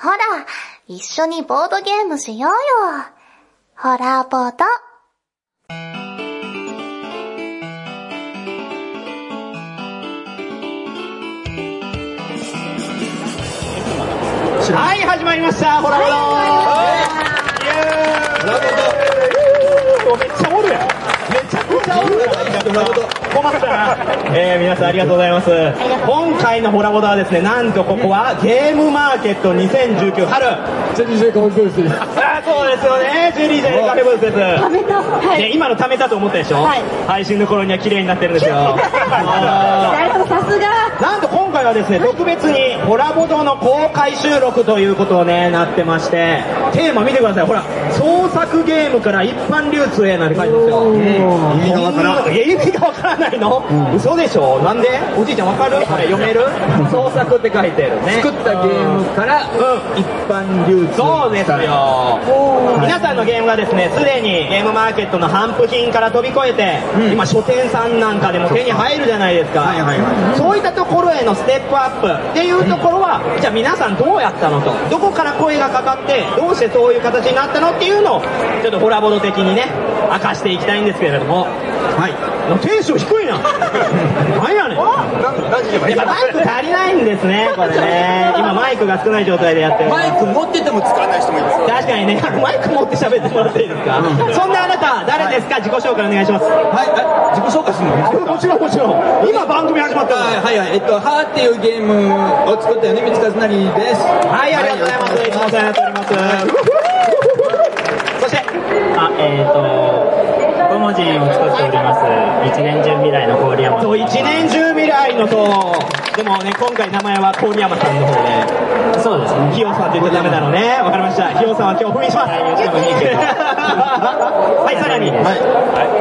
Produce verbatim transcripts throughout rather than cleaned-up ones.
ほら、一緒にボードゲームしようよ。ホラボド。 はい、始まりました、ホラボド。めっちゃおるやん。めちゃくちゃおるやん。困ったな。えー、皆さんありがとうございます。今回のホラボドはですね、なんとここはゲームマーケットにせんじゅうきゅう春。 ジェリージェイカフェブースです。 あ、そうですよね。ジェリージェイカフェブースです。 貯めた。はい。 ね、今の貯めたと思ったでしょ。はい。配信の頃には綺麗になってるんですよ。 さすが。 なんと今回はですね、特別にホラボドの公開収録ということをね、なってまして、テーマ見てください。ほら、創作ゲームから一般流通へなんて書いてますよ。うん、意味がわからない。いや、意味がわからないの、うん、嘘でしょ。なんでおじいちゃんわかる？これ読める？創作って書いてるね。 作ったゲームから、うん、一般流通。 そうですよ。皆さんのゲームがですね、すでにゲームマーケットの販布品から飛び越えて、うん、今書店さんなんかでも手に入るじゃないですか。はいはいはい、そういったところへのステップアップっていうところは、うん、じゃあ皆さんどうやったのと、どこから声がかかってどうしてそういう形になったのっていうのをちょっとホラボド的にね明かしていきたいんですけれども、はい、テンション低いな。何やねん。やっぱマイク足りないんですね、これね。今マイクが少ない状態でやってる。 マイク持ってても使わない人もいます。 確かにね、マイク持って喋ってもらっていいですか。うん、そんなあなた誰ですか、はい、自己紹介お願いします。 はい、自己紹介するの？ もちろんもちろん。今番組始まった。 はいはい、えっとハーっていうゲームを作った米光和成です。 はい、ありがとうございます。いつもお世話になっております。そしてあ、えっ、ー、とご文字を作っております一年中未来の郡山。 そう、一年中未来のと。でもね、今回名前は郡山さんの方で。 そうですね。 ひよさんって言っちゃダメだろうね。わかりました。ひよさんは今日封印します。はい、さらに。はい。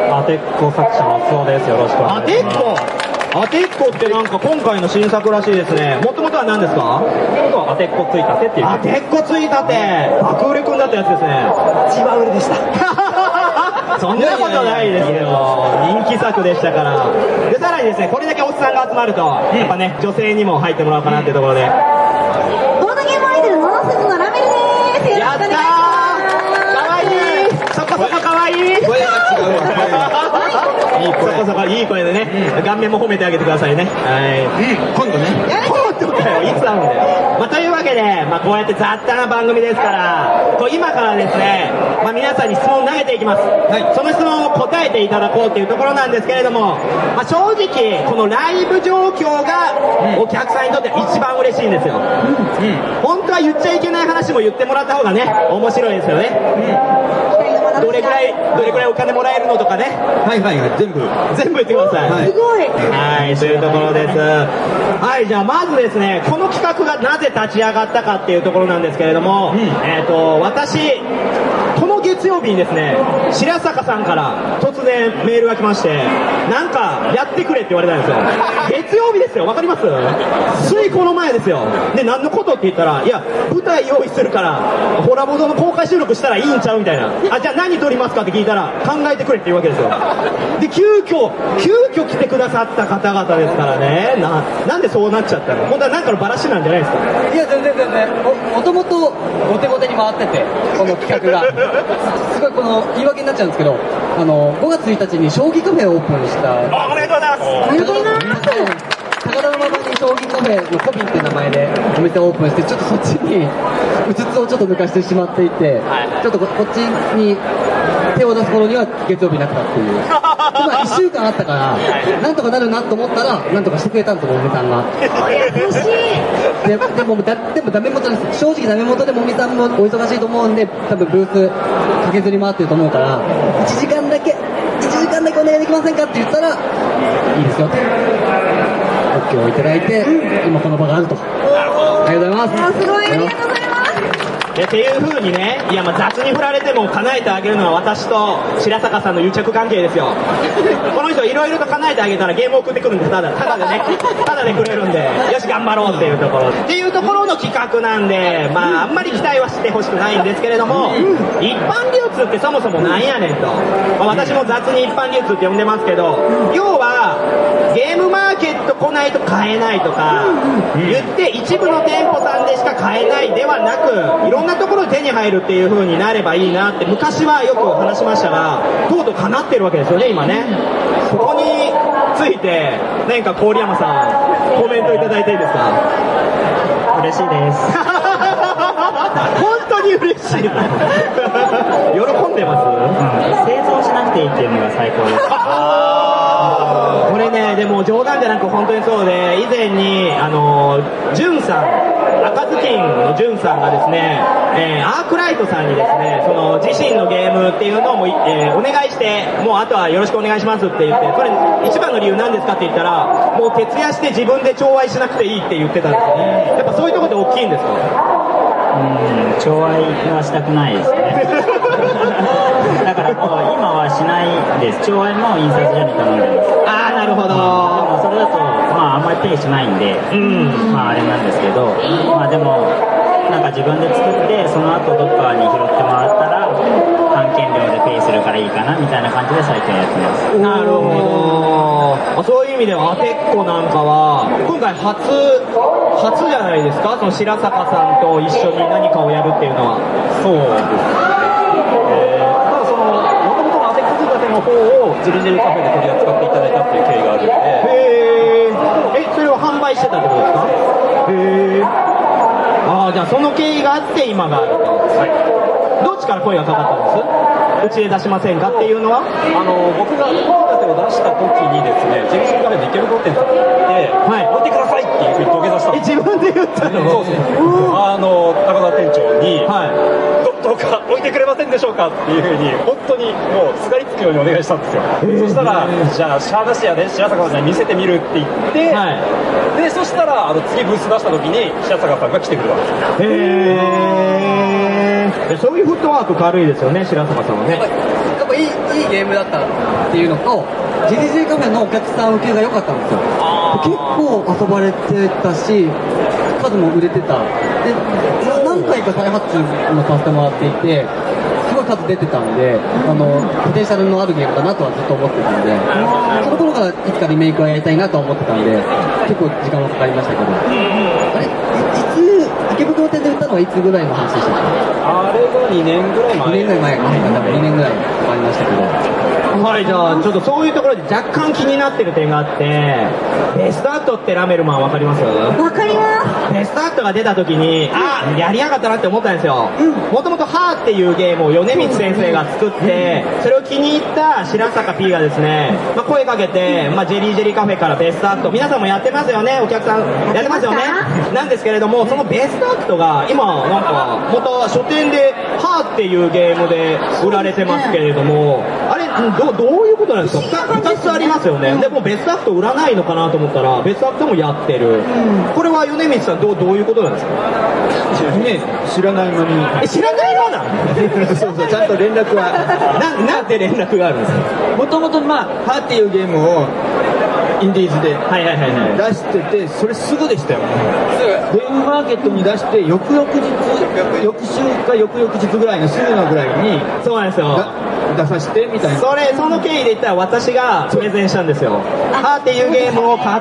アテッコ作者の松尾です。よろしくお願いします。 アテッコ。アテッコってなんか今回の新作らしいですね。もともとは何ですか？ アテッコついたてっていう。 アテッコついたて。爆売れくんだったやつですね。 一番売れでした。 そんなことないですよ。人気作でしたから。で、さらにですね、これだけおっさんが集まると、やっぱね、女性にも入ってもらおうかなっていうところで。 ボードゲームアイドル、モノスズのラメルでーす。 やったー。かわいい。そこそこかわいい。 声が違うわ。 いい声。そこそこいい声でね、うん、顔面も褒めてあげてくださいね。はい。 うん、今度ね。 今度かよ、いつ会うんだよ。まあ、というわけで、まあ、こうやって雑多な番組ですから、こう今からですね、まあ、皆さんに質問を投げていきます。はい。その質問を答えていただこうというところなんですけれども、まあ、正直、このライブ状況がお客さんにとって一番嬉しいんですよ。うん。うん、本当は言っちゃいけない話も言ってもらった方がね、面白いですよね。うん。どれぐらい、どれぐらいお金もらえるのとかね。 はいはいはい、全部。 全部言ってください。 はい、 すごい。 はい、というところです。はい、じゃあまずですね、この企画がなぜ立ち上がったかっていうところなんですけれども、うん、えっと、私、この月曜日にですね、白坂さんから突然メールが来まして、なんかやってくれって言われたんですよ。月曜日ですよ、わかります？ついこの前ですよ。で、何のことって言ったら、いや、舞台用意するから、ホラボドの公開収録したらいいんちゃうみたいな。あ、じゃあ何撮りますかって聞いたら、考えてくれって言うわけですよ。で、急遽、急遽来てくださった方々ですからね、な、なんでそうなっちゃったの？本当はなんかのバラシなんじゃないですか？ いや、全然全然。もともと、後手後手に回ってて、この企画が。すごいこの言い訳になっちゃうんですけど、あのごがつついたちに将棋カフェをオープンした。 あ、おめでとうございます。 おめでとうございます。 高田馬場に将棋カフェのコビンって名前でお店をオープンして、ちょっとそっちにうつつをちょっと抜かしてしまっていて、はい、ちょっと こ, こっちに手を出す頃には月曜日になったっていう。今いっしゅうかんあったから、なんとかなるなと思ったら、なんとかしてくれたんともみさんが。 優しい。 で, でもだでもダメ元です。正直ダメ元でもみさんもお忙しいと思うんで、多分ブース駆けずり回ってると思うから、いちじかんだけいちじかんだけお願いできませんかって言ったらいいですよって OK をいただいて、うん、今この場があると。ありがとうございます。 あ、すごい、ありがとうございます。 っていう風にね、いやまあ雑に振られても叶えてあげるのは私と白坂さんの癒着関係ですよ。この人いろいろと叶えてあげたらゲームを送ってくるんです。ただただでね、ただでくれるんで、よし頑張ろうっていうところっていうところの企画なんで、まああんまり期待はしてほしくないんですけれども、一般流通ってそもそもなんやねんと、まあ、私も雑に一般流通って呼んでますけど、要はゲームマーケット来ないと買えないとか言って一部の店舗さんでしか買えないではなく、 いろんなところで手に入るっていう風になればいいなって昔はよく話しましたが、とうとう叶ってるわけですよね、今ね。そこについて何か郡山さんコメントいただいていいですか？ 嬉しいです本当に嬉しい喜んでます、 うん、製造しなくていいっていうのが最高です。 あこれね、でも冗談じゃなく本当にそうで、以前にあのジュンさん、赤ずきんのジュンさんがですね、えー、アークライトさんにですね、その自身のゲームっていうのをもう、えー、お願いして、もうあとはよろしくお願いしますって言って、それ一番の理由何ですかって言ったら、もう徹夜して自分で調愛しなくていいって言ってたんですよね。やっぱそういうところって大きいんですか？ うん、調愛はしたくないですねだからもう今はしないです。調愛も印刷所に頼んでます。 ああ、なるほど。 でもそれだと、まああんまりペイしないんで、うん、まああれなんですけど、まあでも、なんか自分で作って、その後どっかに拾ってもらったら、版権料でペイするからいいかなみたいな感じで最近やってます。 なるほど。そういう意味ではアテッコなんかは今回初初じゃないですか、その白坂さんと一緒に何かをやるっていうのは。 そうですね、えー、ただその元々のアテッコ仕立ての方をジェリジェリカフェで取り扱っていただいたっていう経緯があるので。 へー、えそれを販売してたってことですか？へー、ああ、じゃあその経緯があって今があると。はい。どっちから声がかかったんです？うちで出しませんかっていうのは、 あの僕が仕立てを出した時にですね、ジェリジェリカフェで池袋店さんに行って、はい、置いてくださいっていうふうに土下座したんです。 え、自分で言ったの？ そうそう。あの高田店長に、はい、ど, どうか置いてくれませんでしょうかっていうふうに本当にもうすがりつくようにお願いしたんですよ。そしたら、じゃあシャーダシアで白坂さんに見せてみるって言って、はい、でそしたらあの次ブース出した時に白坂さんが来てくれたんですよ。 へー、そういうフットワーク軽いですよね、白坂さんはね。 やっぱいい、いいゲームだったっていうのと、ジェリジェリカフェのお客さん受けが良かったんですよ。結構遊ばれてたし、数も売れてた。で、何回か開発もさせてもらっていて、すごい数出てたんで、あの、ポテンシャルのあるゲームだなとはずっと思ってたんで、その頃からいつかリメイクはやりたいなとは思ってたんで、結構時間はかかりましたけど。あれ、いつ、池袋店で売ったのはいつぐらいの話でしたっけ？ あれがにねんぐらい前。 にねんぐらい前か。多分にねんぐらいかかりましたけど。 はい、じゃあちょっとそういうところで若干気になってる点があって、ベストアットってラメルマンわかります？ わかります。 ベストアットが出た時に、あ、やりやがったなって思ったんですよ。もともとハーっていうゲームを米光先生が作って、それを気に入った白坂 P がですね、まあ、声かけて、まあ、ジェリージェリーカフェからベストアクト、皆さんもやってますよね、お客さんやってますよね。なんですけれども、そのベストアクトが今なんかまた書店でハーっていうゲームで売られてますけれども、あれどどういうことなんですか？ふたつありますよね。でもベストアクト売らないのかなと思ったらベストアクトもやってる。これは米光さんどうどういうことなんですか？ ね、知らないのに。 え、知らないのなの？ そうそう、ちゃんと連絡は。 な、なんで連絡があるんですか？ もともとまあ、ハーっていうゲームを、インディーズではいはいはいはい出してて、それすぐでしたよ。ゲームマーケットに出して、翌々日、翌週か翌々日ぐらいのすぐのぐらいに、 そうなんですよ。 出させてみたいな。 それ、その経緯で言ったら私がプレゼンしたんですよ。ハーっていうゲームを買って、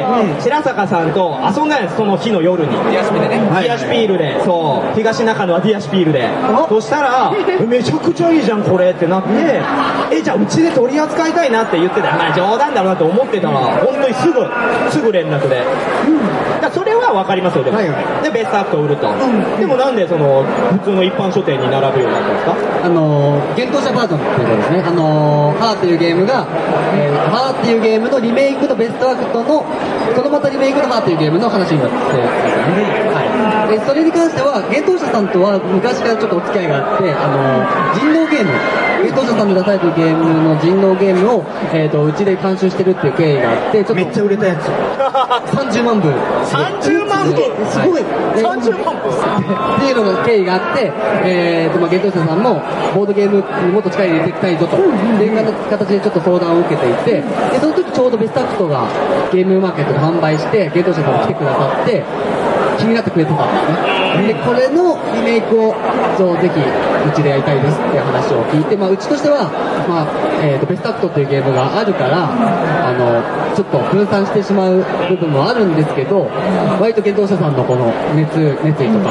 うん、白坂さんと遊んだんです、その日の夜に。 ディアシピールでね。 ディアシピールで、そう、東中野はディアシピールで。そしたら、めちゃくちゃいいじゃん、これってなって、え、じゃあうちで取り扱いたいなって言ってた。まあ冗談だろうなと思ってたら、本当にすぐ、すぐ連絡で。だそれは分かりますよ、でも。はいはい、で、ベストアクト売ると。うん、でもなんでその、普通の一般書店に並ぶようになったんですか？ あのー、幻冬舎バージョンっていうことですね。あのー、ハーっていうゲームが、えー、ハーっていうゲームのリメイクのベストアクトの、そのまたリメイクのハーっていうゲームの話になってますよね。はい。で、それに関しては、幻冬舎さんとは昔からちょっとお付き合いがあって、あのー、人狼ゲーム、幻冬舎さんで出されてるゲームの人狼ゲームを、えっ、ー、と、うちで監修してるっていう経緯があって、ちょっと。 めっちゃ売れたやつ。 さんじゅうまんぶ。 さんじゅうまんぶすごい。 さんじゅうまんぶっていうのが経緯があって、えーと、まあ、幻冬舎さんも、ボードゲームにもっと力入れていきたいぞと、っていう形でちょっと相談を受けていて、で、その時ちょうどベストアクトがゲームマーケットで販売して、幻冬舎さんが来てくださって、気になってくれてたんですね。で、これのリメイクを、そう、ぜひ、うちでやりたいですっていう話を聞いて、まあ、うちとしては、まあ、えーと、ベストアクトっていうゲームがあるから、あの、ちょっと分散してしまう部分もあるんですけど、割と幻冬舎さんのこの熱、熱意とか、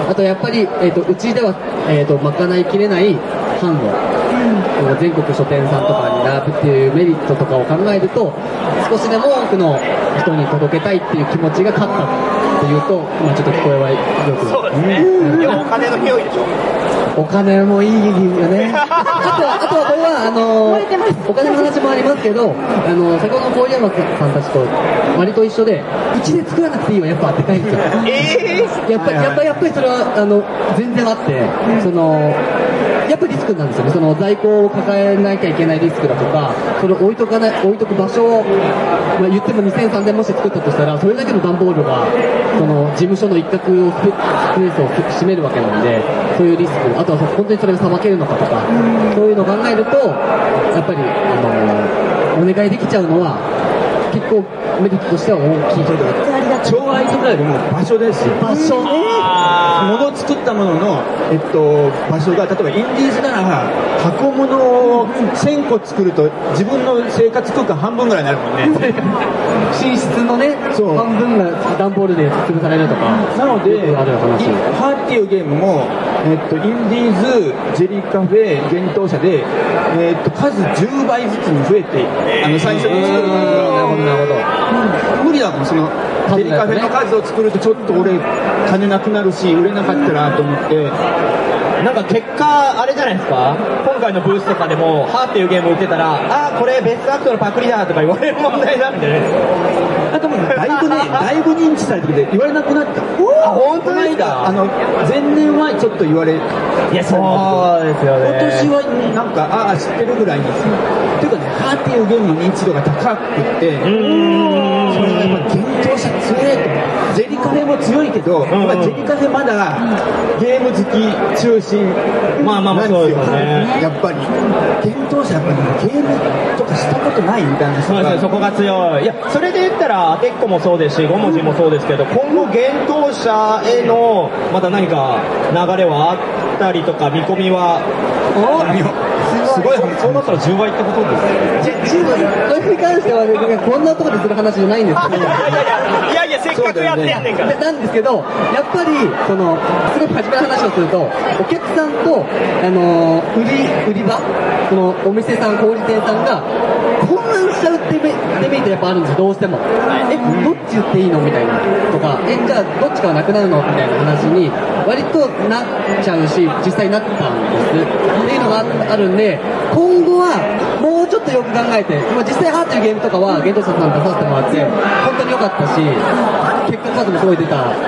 あとやっぱり、えー、とうちでは、えー、と賄いきれない販路、うん、全国書店さんとかに並ぶっていうメリットとかを考えると、少しでも多くの人に届けたいっていう気持ちが勝ったっていうと、まあ、ちょっと聞こえはよく。 そうですね。うん、いや、お金の匂いでしょ。 お金もいいよね。あとは、あとはこれは、あのー、お金の話もありますけど、あのー、先ほどの郡山さんたちと割と一緒で、うちで作らなくていいはやっぱでかいんですよ。えー、やっぱり、やっぱり、やっぱりそれは、あの、全然あって、その、やっぱりリスクなんですよね。その在庫を抱えなきゃいけないリスクだとか、それを置いとかない、置いとく場所を、まあ、言ってもにせん、さんぜんもし作ったとしたら、それだけの段ボールが、その、事務所の一角を、スペースを占めるわけなんで、そういうリスク、あとは本当にそれがさばけるのかとか、そういうのを考えると、やっぱり、あの、お願いできちゃうのは、結構メリットとしては大きい。 調愛とかよりも場所ですよ。 場所ね。 物を作ったものの、えっと、場所が、例えばインディーズなら、箱物をせんこ作ると自分の生活空間半分ぐらいになるもんね。 寝室のね、半分が段ボールで潰されるとか。 なので、 ある話。 ハーっていうゲームも、えっと、インディーズ、ジェリカフェ、幻冬舎で、えっと、数じゅうばいずつに増えて、あの、最初に作る感じが、なるほど、なるほど。無理だもん、その、ジェリカフェの数を作るとちょっと俺、金なくなるし、売れなかったらと思って、 なんか結果、あれじゃないですか、今回のブースとかでも、ハーっていうゲーム売ってたら、あー、これベストアクトのパクリだとか言われる問題なんでね。 あともだいぶね、だいぶ認知されてきて言われなくなった。 あ、本当ですか？ あの、前年はちょっと言われ、いや、そうですよね。 今年はなんか、ああ、知ってるぐらいに。っていうかね、ハーっていうゲームの認知度が高くって、うーん、それがやっぱ幻冬舎強いと思う。ジェリカフェも強いけど、うんうん、まあ、ジェリカフェまだゲーム好き中心まあまあまあそうですよね。 やっぱり幻冬舎やっぱりゲームとかしたことないみたいな人が、 そうですね、そこが強い。いや、それで言ったらアテッコもそうですし、ご文字もそうですけど、今後幻冬舎へのまた何か流れはあったりとか見込みは。 おすごい、そうなったらじゅうばいってことですね。 それに関しては、ね、こんなところでする話じゃないんですけど。いやいやいやいや、せっかくやってんねんから。 なんですけど、やっぱり、その、すごい真面目な話をすると、お客さんと、あのー、売り、売り場、その、お店さん、小売店さんが、混乱しちゃうってデメリットやっぱあるんですよ、どうしても。え、どっち言っていいのみたいな。とか、え、じゃあ、どっちかはなくなるのみたいな話に、割となっちゃうし、実際なったんです。っていうのがあるんで、今後は、もうちょっとよく考えて、実際ハーというゲームとかは、幻冬舎さん出させてもらって、本当に良かったし、結果数もすごい出たから、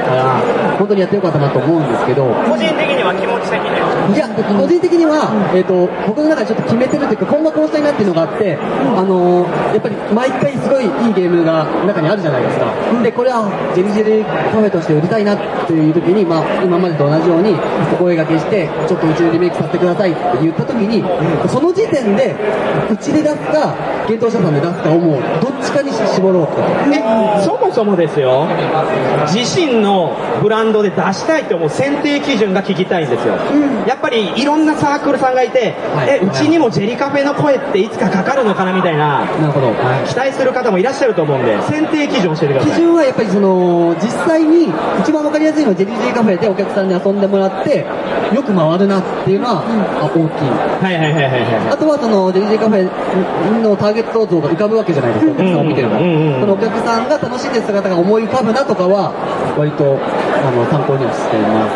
本当にやってよかったなと思うんですけど、 個人的には気持ち的にいや、個人的には、えっと、僕の中でちょっと決めてるというか、今後こうしたいなっていうのがあって、あのー、やっぱり毎回すごいいいゲームが中にあるじゃないですか。で、これはジェリジェリカフェとして売りたいなっていう時に、まあ、今までと同じように、お声掛けして、ちょっとうちでリメイクさせてくださいって言った時に、その時点で、うちで出すか、幻冬舎さんで出すかをもう、どっちかに絞ろうと。 え、そもそもですよ、自身のブランドで出したいと思う選定基準が聞きたいんですよ。うん、やっぱりいろんなサークルさんがいて、はい、え、うちにもジェリカフェの声っていつかかかるのかなみたいな、 なるほど、はい、 期待する方もいらっしゃると思うんで、選定基準教えてください。 基準はやっぱりその、実際に一番わかりやすいのはジェリジェリカフェでお客さんに遊んでもらって、よく回るなっていうのは、うん、大きい。 はいはいはいはい。 あとはその、ジェリジェリカフェのターゲット像が浮かぶわけじゃないですか、お客さんを見てるから。そのお客さんが楽しんでる姿が思い浮かぶなとかは、割と、あの、参考にはしています。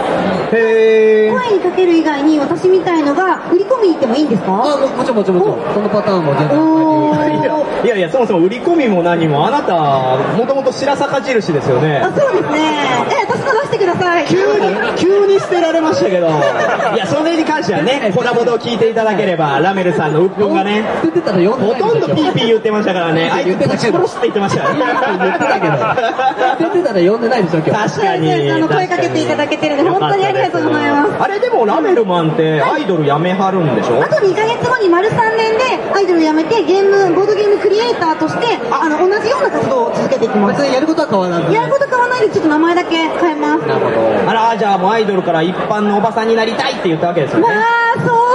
へー。声にかける以外に私みたいのが売り込みに行ってもいいんですか？ あ、も, もちろんもちろんもちろん。そのパターンも全然いやいや、そもそも売り込みも何も、あなた、もともと白坂印ですよね。 あ、そうですね。え、私と出してください。 急に、急に捨てられましたけど。いや、それに関してはね、コラボを聞いていただければ、ラメルさんの鬱憤がね、 捨ててたら読んでないほとんどピーピー言ってましたからね、あいつぶち殺すって言ってましたよね。 言ってたけど。捨ててたら読んでないでしょ、今日。確かに。 あの、声かけていただけてるんで、本当にありがとうございます。 あれでもラメルマンってアイドル辞めはるんでしょ？ あとにかげつごに丸さんねんでアイドル辞めてゲーム、ボードゲームクリエイターとして、あの、同じような活動を続けていきます。 別にやることは変わらず、 ね。やること変わらないで、ちょっと名前だけ変えます。 なるほど。あら、じゃあもうアイドルから一般のおばさんになりたいって言ったわけですよね。 わー、そんな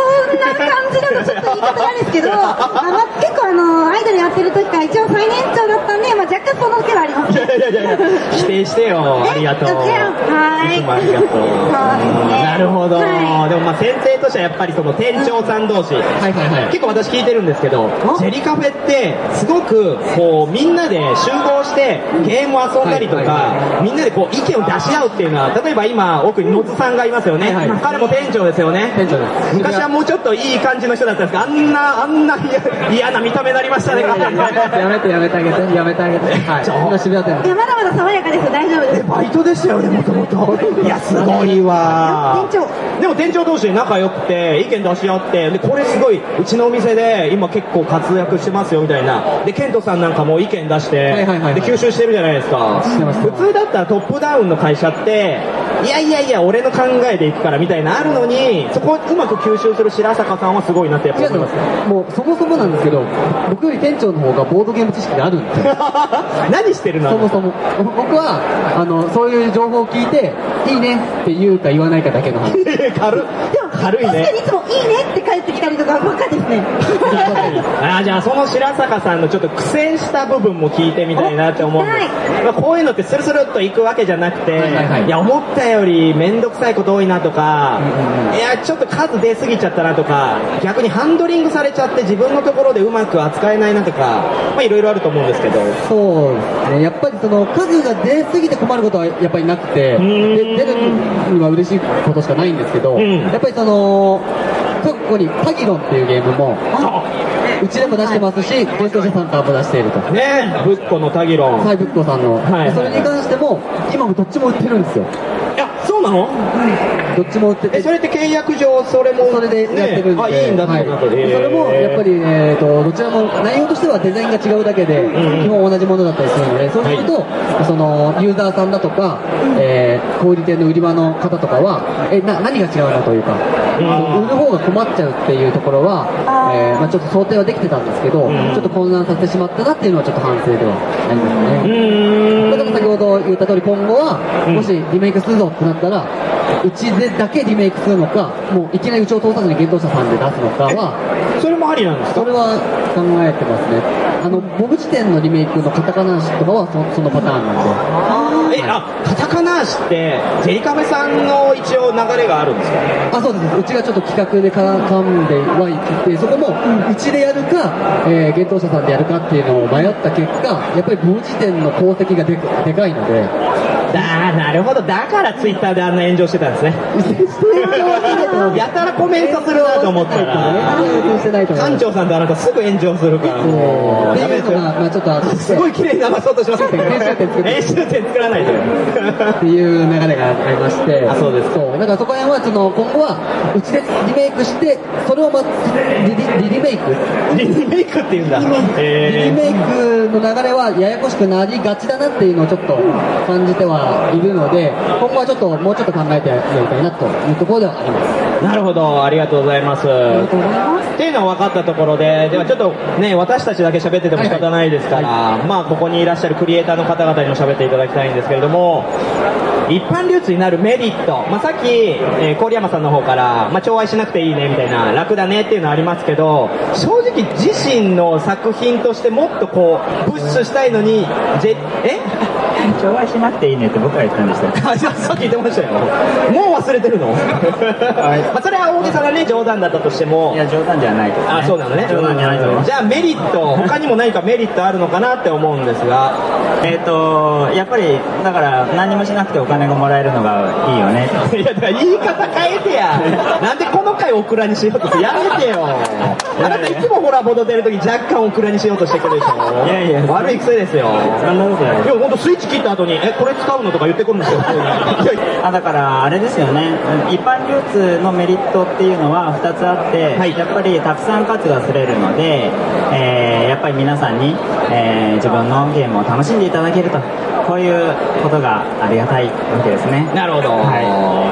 感じだとちょっと言い方なんですけど、まあ、結構あの、アイドルやってる時から一応最年長だったんで、まあ、若干その気はあります。 いやいやいやいや、否定してよ。ありがとう。 はい。 いつもありがとう。 そうですね。 なるほど。 はい、 でもまあ先生としてはやっぱりその店長さん同士、はいはいはい、結構私聞いてるんですけど、ジェリカフェってすごくこうみんなで集合してゲームを遊んだりとか、はいはいはい、みんなでこう意見を出し合うっていうのは、例えば今奥に野津さんがいますよね。はいはい、彼も店長ですよね。 店長です。 昔はもうちょっといい感じの人だったんですが、あんなあんな嫌な見た目になりましたね。 やめてやめてあげてやめてあげて。はい。そんな渋谷店。 いやまだまだ爽やかです。大丈夫です。 バイトでしたよねもともと。いやすごいわ。 店長。 でも店長同士で仲良くて意見出し合ってでこれすごいうちのお店で今結構活躍してますよみたいなでケントさんなんかも意見出して、はいはいはいはい、で吸収してるじゃないですか。普通だったらトップダウンの会社っていやいやいや俺の考えでいくからみたいなあるのにそこをうまく吸収する白坂さんはすごいなってやっぱ思います。 もうそもそもなんですけど僕より店長の方がボードゲーム知識があるんですよ。 何してるの？ そもそも僕はあのそういう情報を聞いていいねって言うか言わないかだけの話。 軽っ。軽いね。 確かにいつもいいねって帰ってきたりとかばっかですね。 あじゃあその白坂さんのちょっと苦戦した部分も聞いてみたいなって思うんです。まあ、こういうのってスルスルっといくわけじゃなくて、はいはいはい、いや思ったよりめんどくさいこと多いなとか、うんうん、いやちょっと数出過ぎちゃったなとか、逆にハンドリングされちゃって自分のところでうまく扱えないなとか、まあいろいろあると思うんですけど。 そうですね。やっぱりその数が出過ぎて困ることはやっぱりなくて、で出るには嬉しいことしかないんですけど、うん、やっぱりそのここにタギロンっていうゲームもうちでも出してますし、ご視聴者さんからも出していると。 ねえ、ぶっこのタギロン。 はい、ぶっこさんの。はい、それに関しても今もどっちも売ってるんですよ。 いや、そうなの？ どっちも売ってて。 え、それって契約上それもそれでやってるんで、ね、 あ、いいんだってことで、はい、 それもやっぱりえっとどちらも内容としてはデザインが違うだけで、うん、基本同じものだったりするので、そうすると、はい、そのユーザーさんだとか、えー、小売店の売り場の方とかはえな何が違うのというか、うん、売る方が困っちゃうっていうところは、えーまあ、ちょっと想定はできてたんですけど、うん、ちょっと混乱させてしまったなっていうのはちょっと反省ではありますね。だから先ほど言った通り今後はもしリメイクするぞってなったらうちでだけリメイクするのか、もういきなりうちを通さずに幻冬者さんで出すのかは、 それもありなんですか？ それは考えてますね。あのボブ辞典のリメイクのカタカナ足とかは そ, そのパターンなんで。 あえ、あ、カタカナ足ってジェリカフェさんの一応流れがあるんですか？ あ、そうです。うちがちょっと企画で絡んではいて、そこもうちでやるか、えー、幻冬者さんでやるかっていうのを迷った結果、やっぱりボブ辞典の功績が で, でかいので。 だなるほど、だからツイッターであんな炎上してたんですね。やたらコメントするなと思ったら、館長さんとあなたすぐ炎上するからもうダメですよ。まあちょっとすごい綺麗に流そうとしますけど、編集点作編集点作らないとっていう流れがありまして、 あ、そうです。 そうだからそこら辺はその今後はうちでリメイクしてそれをまリリリリメイクリメイクっていうんだ。 リメイクの流れはややこしくなりがちだなっていうのをちょっと感じてはいるので、今後はちょっともうちょっと考えてやりたいなというところではあります。 なるほど、ありがとうございます。っていうのは分かったところで、ではちょっとね、私たちだけ喋ってても仕方ないですから、はいはい、まあここにいらっしゃるクリエイターの方々にも喋っていただきたいんですけれども、一般流通になるメリット、まあ、さっき、えー、郡山さんの方から、まあ、調愛しなくていいねみたいな、楽だねっていうのはありますけど、正直自身の作品としてもっとこうプッシュしたいのに、ぜえ調愛しなくていいねって僕が言ったんですよ。 あ、さっき言ってましたよ。もう忘れてるの？はい、まあそれは大げさなね冗談だったとしても、 いや冗談じゃないと、ね。 あ、そうなのね。 冗談じゃないと思います。 じゃあメリット、他にも何かメリットあるのかなって思うんですが、 えっとやっぱりだから何もしなくてお金がもらえるのがいいよね。 いやだから言い方変えてや。なんでこの回オクラにしようとしてやめてよ。あなたいつもほらボド出るとき若干オクラにしようとしてくるでしょ。 いやいや悪い癖ですよ。 そんなことない。 いや本当スイッチ切った後にえこれ使うのとか言ってくるんですよ。 あだからあれですよね。一般流通のメリットっていうのはふたつあって、はい、やっぱりたくさん数がすれるので、えー、やっぱり皆さんに、えー、自分のゲームを楽しんでいただけると。こういうことがありがたいわけですね。 なるほど。はい。は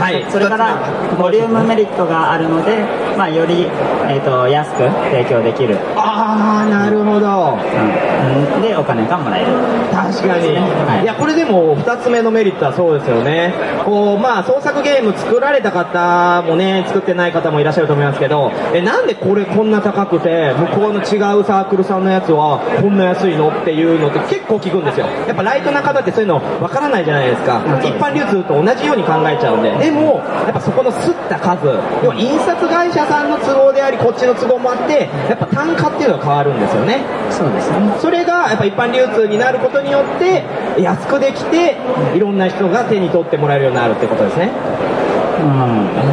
はい。 それからボリュームメリットがあるので、まあよりえっと安く提供できる。 ああ、なるほど。 うん。でお金がもらえる。 確かに。 はい。 いやこれでも二つ目のメリットはそうですよね。こうまあ創作ゲーム作られた方もね、作ってない方もいらっしゃると思いますけど、えなんでこれこんな高くて向こうの違うサークルさんのやつはこんな安いのっていうのって結構聞くんですよ。やっぱライトな方ってそういうのわからないじゃないですか。一般流通と同じように考えちゃうんで。でもやっぱそこの吸った数、要は印刷会社さんの都合でありこっちの都合もあって、やっぱ単価っていうのが変わるんですよね。 そうですね。 それがやっぱ一般流通になることによって安くできていろんな人が手に取ってもらえるようになるってことですね。 うん。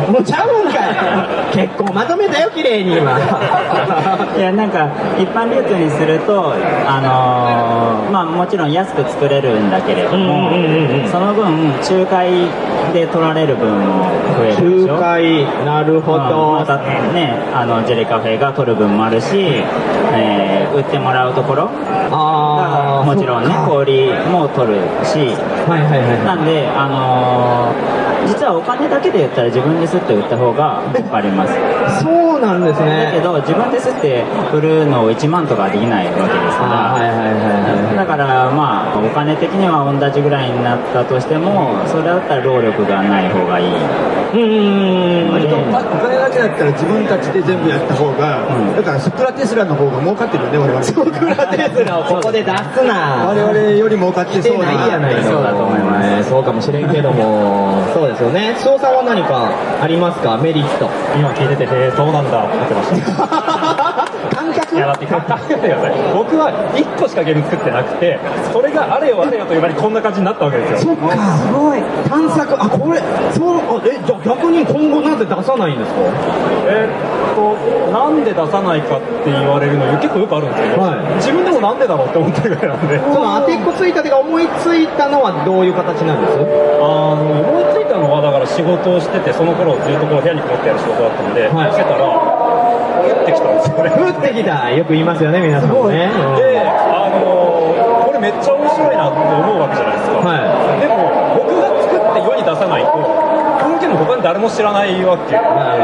もうちゃうんかい。結構まとめたよ綺麗に今。 いやなんか一般流通にするとあのー、まあもちろん安く作れるんだけれども、その分仲介で取られる分も増えるでしょ。 仲介、なるほど。 またね、あのジェリカフェが取る分もあるし、えー、売ってもらうところあもちろんね氷も取るし、 はいはいはい。 なんであのー実はお金だけで言ったら自分で吸って売った方が儲かります。 そうなんですね。 だけど自分で吸って売るのをいちまんとかはできないわけですから、 はいはいはいはい、 だからまあお金的には同じぐらいになったとしても、それだったら労力がない方がいい。 うーん。 割とお金だけだったら自分たちで全部やった方が、うん、だからソクラテスラの方が儲かってるよね、我々。 ソクラテスラをここで出すな。 我々より儲かってそうな。 ないやないか。 そうだと思います。 そうかもしれんけども、そうですよね。須尾さんは何かありますか、メリット。 今聞いてて、へえ、そうなんだって思ってました。 感覚いやだって考えてください。僕はいっこしかゲーム作ってなくて、それがあれよあれよという間にこんな感じになったわけですよ。 そっか、すごい。探索、あ、これ、そう、あ、え、じゃあ逆に今後なぜ出さないんですか？ えーっと、なんで出さないかって言われるの結構よくあるんですけど、はい、自分でもなんでだろうって思ってるぐらいなんで。 そのアテックついたてが思いついたのはどういう形なんです？ あの、思いついたのはだから仕事をしてて、その頃ずっとこう部屋にこもってやる仕事だったんで、はい、してたら、降ってきたんですよね。 降ってきた、よく言いますよね、皆さんもね。 で、あの、これめっちゃ面白いなって思うわけじゃないですか。はい、でも、僕が作って世に出さないと、このゲーム他に誰も知らないわけ。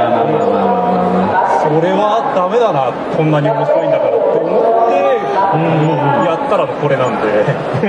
それはダメだな、こんなに面白いんだからって思って、うん、やったらこれなんで。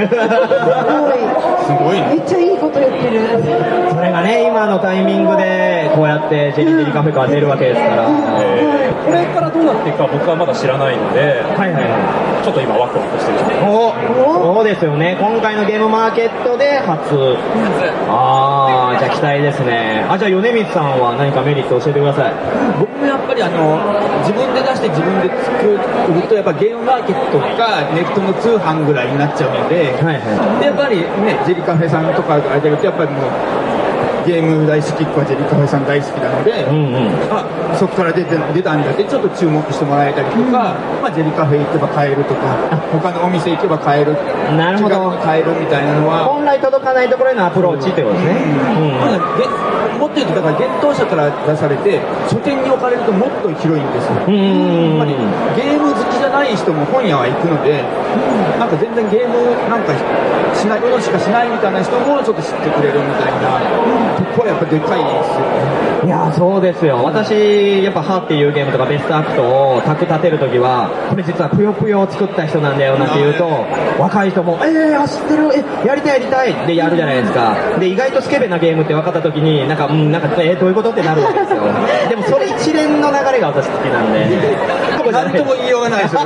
すごい。すごいね。めっちゃいいこと言ってる。 それがね、今のタイミングでこうやってジェリジェリカフェから出るわけですから、 えー、これからどうなっていくか僕はまだ知らないので、はいはいはい、ちょっと今ワクワクしてる。 お、そうですよね。今回のゲームマーケットで初。あー、じゃあ期待ですね。あ、じゃあ米光さんは何かメリット教えてください。 僕もやっぱりあの自分で出して自分で作るとやっぱゲームマーケットかネットの通販ぐらいになっちゃうので、はいはい、でやっぱりねジェリカフェさんとかあれだけどやっぱりもうゲーム大好きっ子はジェリカフェさん大好きなので、うんうん、あそこから出て出たんだってちょっと注目してもらえたりとか、うんまあ、ジェリカフェ行けば買えるとか他のお店行けば買える、 なるほど、 買えるみたいなのは本来届かないところへのアプローチってことですね。うんうんうん、もっと言うとだから幻冬舎から出されて書店に置かれるともっと広いんですよ。うん、やっぱりゲーム好きじゃない人も本屋は行くので、なんか全然ゲームなんかしないものしかしないみたいな人もちょっと知ってくれるみたいな。これやっぱでかいですよね。 いやそうですよ。私やっぱハーっていうゲームとかベストアクトを卓立てるときはこれ実はぷよぷよを作った人なんだよなんて言うと若い人もえー、知ってる、えやりたいやりたいでやるじゃないですか。で意外とスケベなゲームって分かったときになんかうんなんかえー、どういうことってなるわけですよ。でもそれ一連の流れが私好きなんで何とも言いようがないですよ。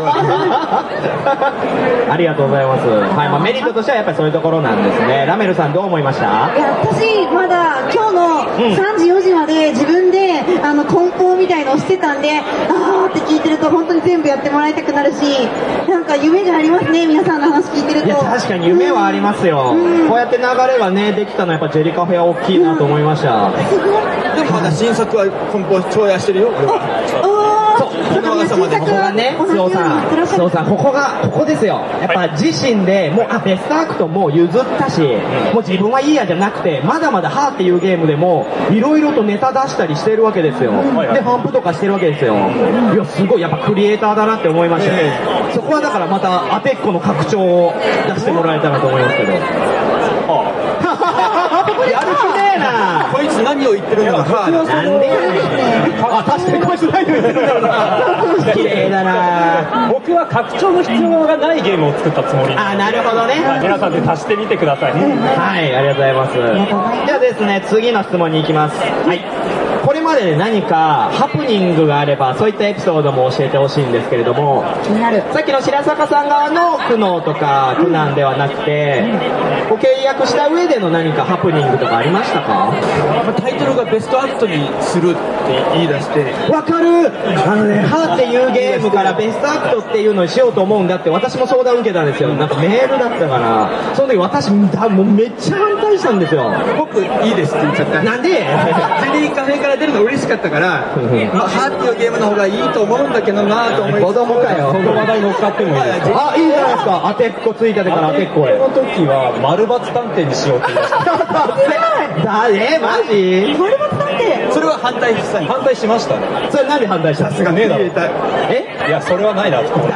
ありがとうございます。はい、まあ、メリットとしてはやっぱりそういうところなんですね。ラメルさんどう思いました？ いや私まだ今日のさんじよじまで自分であの梱包みたいのをしてたんで、あーって聞いてると本当に全部やってもらいたくなるし、なんか夢がありますね、皆さんの話聞いてると。 いや確かに夢はありますよ、うん、こうやって流れがねできたのはやっぱジェリカフェは大きいなと思いました、うん、 すごい。でもまだ新作は梱包超やしてるよ俺は。 そう、この朝までここがね、須尾さん、須尾さん、ここが、ここですよ。やっぱ自身で、もう、あ、ベストアクトも譲ったし、もう自分はいいやじゃなくて、まだまだハーっていうゲームでも、いろいろとネタ出したりしてるわけですよ。で、反布とかしてるわけですよ。いや、すごい、やっぱクリエイターだなって思いましたね。そこはだからまた、アペッコの拡張を出してもらえたらと思いますけど。やる気ねえな。 こいつ何を言ってるんだろうか。 なんでやねん。あ、確かにこいつ何を言ってるんだろうな。綺麗だな。 僕は拡張の必要がないゲームを作ったつもり。 あ、なるほどね。 皆さんで足してみてください。 はい、ありがとうございます。じゃあですね、次の質問に行きます。はい。これまで何かハプニングがあれば、そういったエピソードも教えてほしいんですけれども、 気になる。 さっきの白坂さん側の苦悩とか苦難ではなくて、ご契約した上での何かハプニングとかありましたか？ タイトルがベストアクトにするって言い出して、 わかる。あのね、ハーっていうゲームからベストアクトっていうのにしようと思うんだって私も相談受けたんですよ。なんかメールだったから、その時私だもうめっちゃ反対したんですよ。 僕いいですって言っちゃった。 なんで？ ジェリーカフェから出るの嬉しかったから、まあ、ハーっていうゲームの方がいいと思うんだけどなと思い子供かよ。 その話題乗っかってもいいですか？ あ、いいじゃないですか。当てっこついたてから当てっこへ。 この時は丸抜探偵にしようって言いました。 だえマジ？ 丸抜探偵。 それは反対した反対しましたね。 それなんで反対したんですか？ ねえだろ。 え？ いや、それはないなと思って。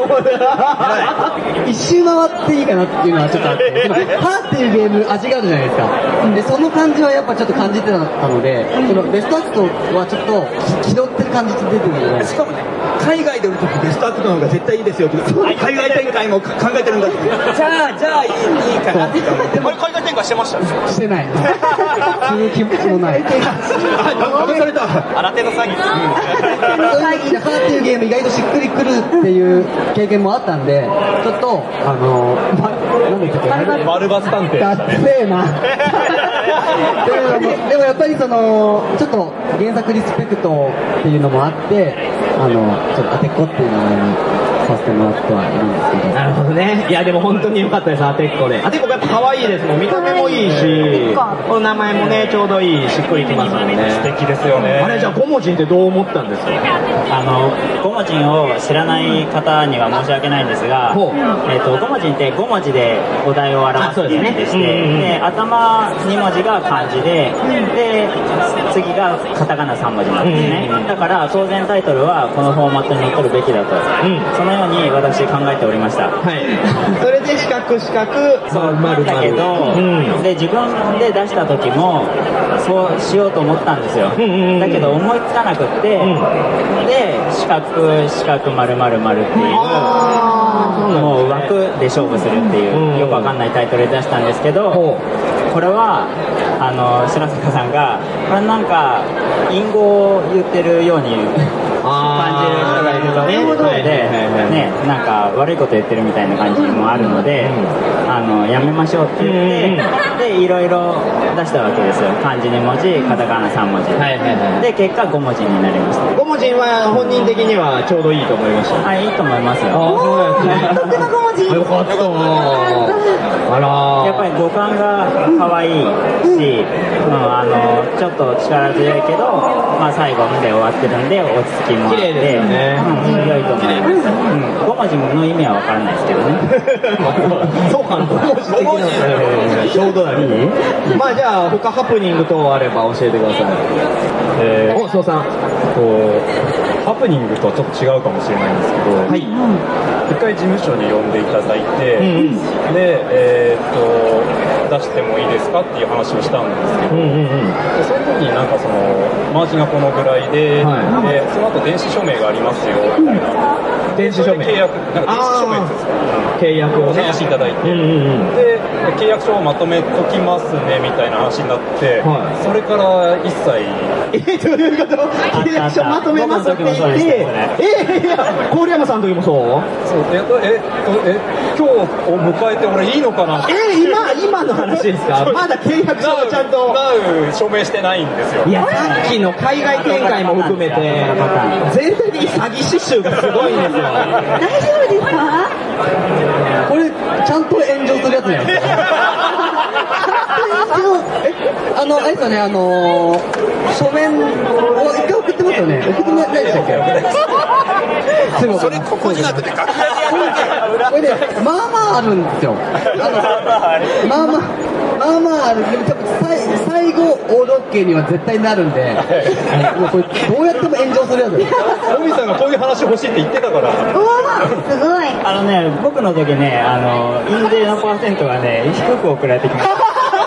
一周回っていいかなっていうのはちょっとあって、そのハーっていうゲーム味があるじゃないですか。で、その感じはやっぱちょっと感じてたので、そのベストアクトはちょっと気取ってる感じで出てくるね。 しかもね、海外で売るときベストアクトの方が絶対いいですよって、海外展開も考えてるんだって。じゃあ、じゃあいい、いいかなって。でも海外展開してましたね。 してない。する気持ちもない。 あ、騙された。 新手の詐欺。 ハーっていうゲーム意外としっくりくるっていう経験もあったんで、ちょっと、あの、ま、なんだっけ、 丸抜探偵。 だってえな。でも、でもやっぱりその、ちょっと原作リスペクトっていうのもあって、あの、ちょっと当てっこっていう名前にさせてもらってはいるんですけど。 なるほどね。いやでも本当に良かったです、当てっこで。当てっこやっぱ可愛いですもん。見た目もいいし、この名前もね、ちょうどいい、しっくりきますもんね。 素敵ですよね。 あれじゃあ、ゴモジンってどう思ったんですか？ あの、ゴモジンを知らない方には申し訳ないんですが、えっと、ゴモジンってご文字でお題を表すゲームでして、で、頭に文字が漢字で、で、次がカタカナさん文字なんですね。だから当然タイトルはこのフォーマットに載ってるべきだと、そのように私考えておりました。 はい。それで四角四角、 そうなんだけど、で、自分で出した時もそうしようと思ったんですよ。だけど思いつかなくって、で、四角四角丸丸丸っていう、もう枠で勝負するっていうよくわかんないタイトルで出したんですけど、これはあの白坂さんがこれなんか隠語を言ってるように感じる人がいるので、ね、なんか悪いこと言ってるみたいな感じもあるので、あのやめましょうって言って、でいろいろ出したわけですよ。漢字に文字、カタカナさん文字、で結果ご文字になりました。 ご文字は本人的にはちょうどいいと思いました。 はい、いいと思いますよ。 独特のご文字。 よかった。あら。 やっぱり五感が可愛いし、うん、あのちょっと力強いけど、まあ最後まで終わってるんで落ち着きもあって、 綺麗ですよね。 うん、良いと思います。うん、ご文字の意味は分からないですけどね。 そうかな。ご文字的なちょうどだけ。まあじゃあ他ハプニング等あれば教えてください。 えー、 お、そうさん。 こうハプニングとはちょっと違うかもしれないんですけど、はい、一回事務所に呼んでいただいて、うんうん、で、えー、っと出してもいいですかっていう話をしたんですけど、うんうんうん、でその時になんかそのマージンがこのぐらいで、はい、でその後電子署名がありますよみたいな。電子署名契約なんか電子署名ですか、 契約をねしていただいて、うんうんうん、で契約書をまとめときますねみたいな話になって、はい、それから一切えどういうこと？契約書まとめますって言って、えいや郡山さんの時もそう？ そうえええ今日を迎えて俺いいのかな？ え今今の話ですか？まだ契約書をちゃんと署名してないんですよ。 いやさっきの海外展開も含めて全体的に詐欺師集がすごいんですよ。 大丈夫ですか？ これちゃんと炎上するやつじゃないですか。あのあれですよね、あの書面を一回送ってますよね。送ってないでしたっけ？ それここになってて楽屋でやるこれでまあまああるんですよ。あのまあまあまあまあある。でも多分最後オールオッケーには絶対なるんで、もうこれどうやっても炎上するやつ。 大水さんがこういう話欲しいって言ってたから。 すごい。 あのね、僕の時ね、あの印税のパーセントがね低く送られてきました。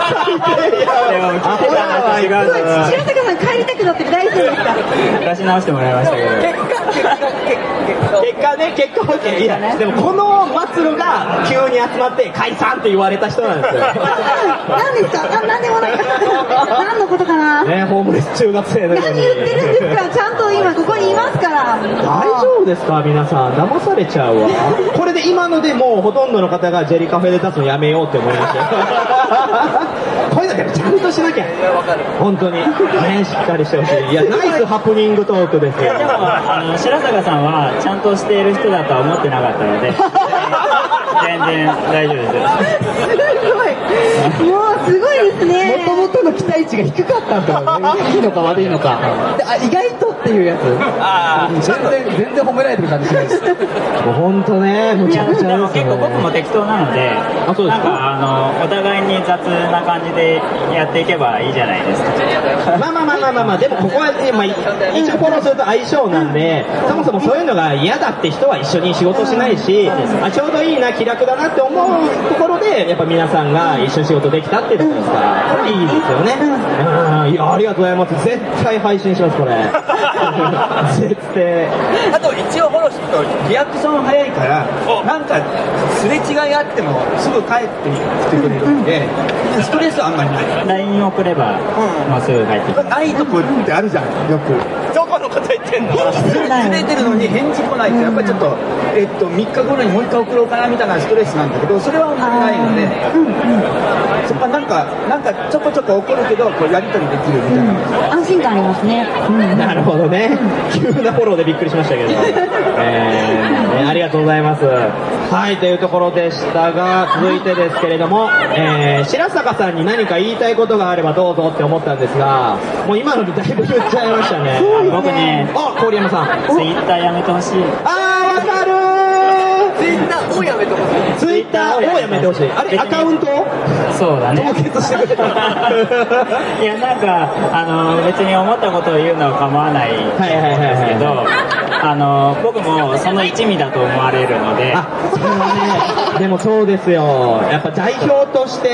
アホやわ、今の。 白坂さん帰りたくなってる、大丈夫ですか？ 出し直してもらいましたけど。 結果ね、結果保険。いや、でもこの末路が急に集まって解散って言われた人なんですよ。 何ですか？な、なんでもない。何のことかな？ ね、ホームレス中学生のように。 何言ってるんですか？ちゃんと今ここにいますから。 大丈夫ですか皆さん。騙されちゃうわ。これで今のでもうほとんどの方がジェリカフェで立つのやめようって思いましたよ。こういうのでもちゃんとしなきゃ。本当に。ね、しっかりしてほしい。いや、ナイスハプニングトークですよ。 でも、あの、白坂さんはちゃんとしている人だとは思ってなかったので、全然大丈夫ですよ。 すごい。もうすごいですね。 もともとの期待値が低かったんだよね。いいのか悪いのか。であ、意外とっていうやつ。あ全然、全然褒められてる感じしないです。 もう本当ね、むちゃくちゃでも結構僕も適当なので、 あ、そうですか。 なんかあの、お互いに雑な感じでやっていけばいいじゃないですか。 まあまあまあまあまあまあ、でもここは、ね、まあ、一応フォローすると相性なんで、そもそもそういうのが嫌だって人は一緒に仕事しないし、あ、ちょうどいいな、気楽だなって思うところで、やっぱ皆さんが一緒に仕事できたっていうところですから、これいいですよね。うん、いや、ありがとうございます。絶対配信します、これ。絶対。 あと一応フォローするとリアクション早いから、なんかすれ違いがあってもすぐ帰ってきてくれるんで、ストレスはあんまりない。 ライン 送れば、もうすぐ帰ってきて。 ないとこってあるじゃん、よく。どこのこと言ってんの？ずれてるのに返事来ないと、やっぱりちょっと、えっと、みっかごにもういっかい送ろうかなみたいなストレスなんだけど、それはないので、そっか、なんか、なんかちょこちょこ怒るけど、こうやりとりできるみたいな。 安心感ありますね。 なるほどね。急なフォローでびっくりしましたけど。えー、ありがとうございます。はい、というところでしたが、続いてですけれども、えー、白坂さんに何か言いたいことがあればどうぞって思ったんですが、もう今のでだいぶ言っちゃいましたね。 僕ね、 あ、郡山さん。 ツイッターやめてほしい。 あー、わかるー。 ツイッターをやめてほしい。 ツイッターをやめてほしい。あれ、アカウントそうだね。 凍結してくれた。 いや、なんか、あの、別に思ったことを言うのは構わないんですけど、あの、僕もその一味だと思われるので。 あ、それはね、でもそうですよ。やっぱ代表として、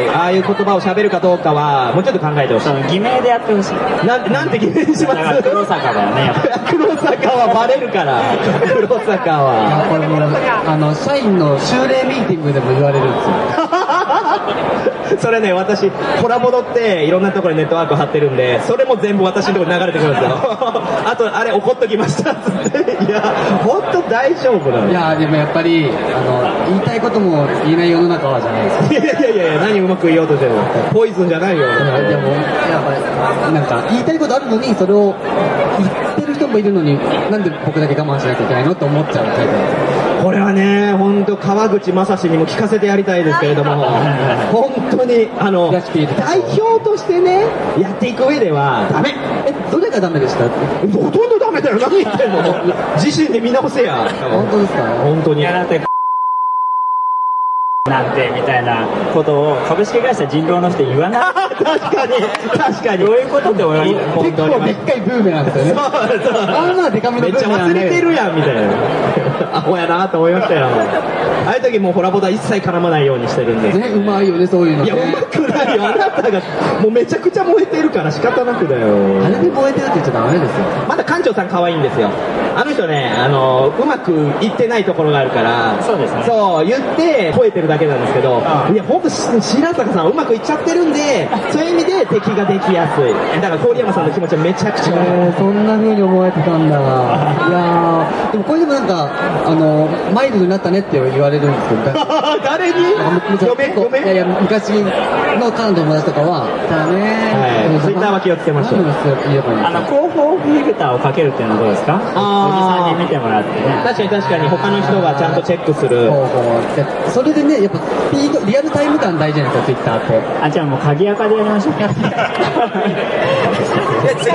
ああいう言葉を喋るかどうかは、もうちょっと考えてほしい。 偽名でやってほしい。 なん、なんて偽名にします？ 黒坂だよね。 黒坂はバレるから。黒坂は。 これもう、あの、社員の修例ミーティングでも言われるんですよ。 それね、私、コラボドっていろんなところにネットワーク張ってるんで、それも全部私のところに流れてくるんですよ。あと、あれ怒っときましたっつって。いや、ほんと大丈夫なの。 いや、でもやっぱり、あの、言いたいことも言えない世の中はじゃないですか。 いやいやいやいや、何うまく言おうとしてるの。ポイズンじゃないよ。 いや、でも、やっぱり、なんか、言いたいことあるのに、それを言ってる人もいるのに、なんで僕だけ我慢しなきゃいけないのって思っちゃうタイプなんですよ。 これはね、本当川口正史にも聞かせてやりたいですけれども、本当に、あの、代表としてね、やっていく上では、ダメ。 え、どれがダメでしたって？ ほとんどダメだよ。何言ってんの？自身で見直せや。 本当ですか？ 本当に。 いや、だって、なんてみたいなことを株式会社人狼の人言わない。 確かに、確かに。 どういうことって俺は結構でっかいブーメランですよね。 そうそう。 あんなでかめのめっちゃ忘れてるやんみたいな。アホやなと思いましたよ。ああいう時もうホラボタ一切絡まないようにしてるんですね、うまいよね、そういうのね。 いや、うまくないよ。あなたがもうめちゃくちゃ燃えてるから仕方なくだよ。 あれで燃えてるって言っちゃダメですよ。 まだ館長さん可愛いんですよ。あの人ね、あの、うまくいってないところがあるから、 そうですね。 そう、言って吠えてるだけなんですけど、いや、ほんと白坂さんうまくいっちゃってるんで、そういう意味で敵ができやすい。だから郡山さんの気持ちはめちゃくちゃ、 えー、そんな風に思われてたんだ。いやー、でもこれでもなんか、あの、マイルドになったねって言われるんですけど、 誰に嫁嫁いやいや、昔の彼女の友達とかは、だねー、はい、ツイッターは気をつけましょう。 あの、広報フィルターをかけるっていうのはどうですか？おじさんに見てもらってね。 確かに確かに他の人がちゃんとチェックする。 それでね、やっぱスピード、リアルタイム感大事じゃないですか、ツイッターって。 あ、じゃあもう鍵垢でやりましょう。 いや、ツイッターって